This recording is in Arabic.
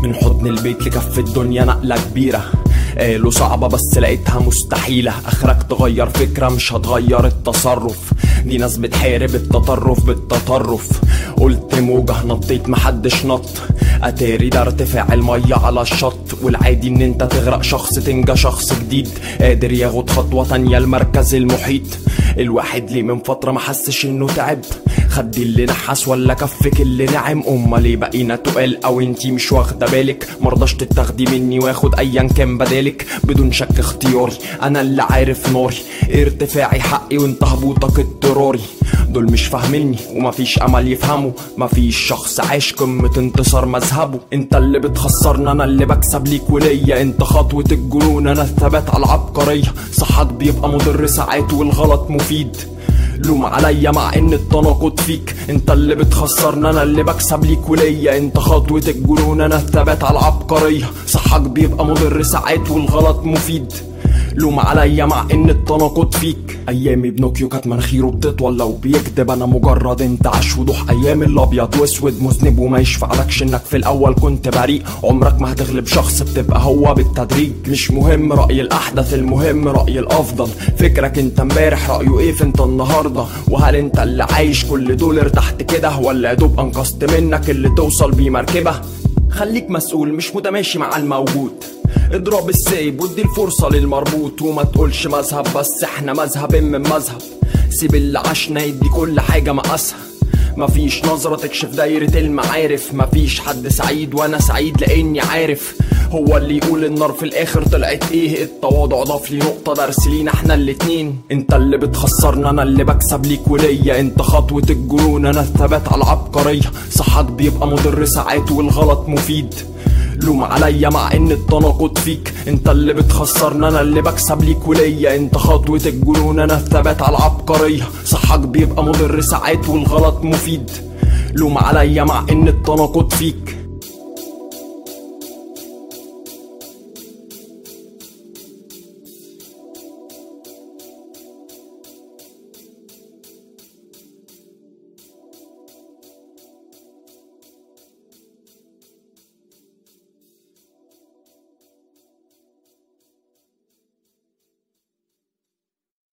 من حضن البيت لكف الدنيا نقلة كبيرة، قالوا صعبة بس لقيتها مستحيلة. اخرك تغير فكرة مش هتغير التصرف، دي ناس بتحارب التطرف بالتطرف. قلت موجة نطيت محدش نط، اتاري ده ارتفاع المية على الشط. والعادي ان انت تغرق شخص تنجى شخص جديد قادر ياخد خطوة تانية المركز المحيط. الواحد ليه من فترة ما حسش انه تعب، خدي اللي نحس ولا كفك اللي نعم. ليه بقينا تقال او انتي مش واخدة بالك؟ مرضاش تتاخدي مني واخد ايا كان بدالك. بدون شك اختياري انا اللي عارف ناري، ارتفاعي حقي وانت هبوطك اضطراري. دول مش فاهميني ومفيش امل يفهموا، مفيش شخص عاش قمة انتصار مذهبه. انت اللي بتخسرنا انا اللي بكسب ليك وليا، انت خطوة الجنون انا الثبات على العبقرية. صحك بيبقى مضر ساعات والغلط مفيد، لوم عليا مع ان التناقض فيك. انت اللي بتخسرنا انا اللي بكسب ليك وليا، انت خطوة الجنون انا الثبات على العبقرية. صحك بيبقى مضر ساعات والغلط مفيد، لوم عليا مع ان التناقض فيك. ايامي بنوكيو كانت مناخيره بتطول لو بيكدب، انا مجرد انت عاش وضوح ايامي الابيض واسود مذنب. وما يشفعلكش انك في الاول كنت بريء، عمرك ما هتغلب شخص بتبقى هو بالتدريج. مش مهم رأي الاحدث المهم رأي الافضل، فكرك انت امبارح رأيه ايه في انت النهارده؟ وهل انت اللي عايش كل دول ارتحت كده، ولا يدوب انقذت منك اللي توصل بيه مركبة؟ خليك مسؤول مش متماشي مع الموجود، اضرب السايب وادي الفرصة للمربوط. وما تقولش مذهب بس احنا مذهب من مذهب، سيب اللي عشنا يدي كل حاجة مقاسها. مفيش نظرة تكشف دايرة المعارف، مفيش حد سعيد وانا سعيد لاني عارف. هو اللي يقول النار في الاخر طلعت ايه، التواضع ضاف لي نقطة درس لينا احنا الاتنين. انت اللي بتخسرنا انا اللي بكسب ليك وليا، انت خطوة الجنون انا الثبات على العبقرية. صحك بيبقى مضر ساعات والغلط مفيد، لوم عليا مع ان التناقض فيك. انت اللي بتخسرنا انا اللي بكسب ليك وليا، انت خطوة الجنون انا الثبات على العبقرية. صحك بيبقى مضر ساعات والغلط مفيد، لوم عليا مع ان التناقض فيك.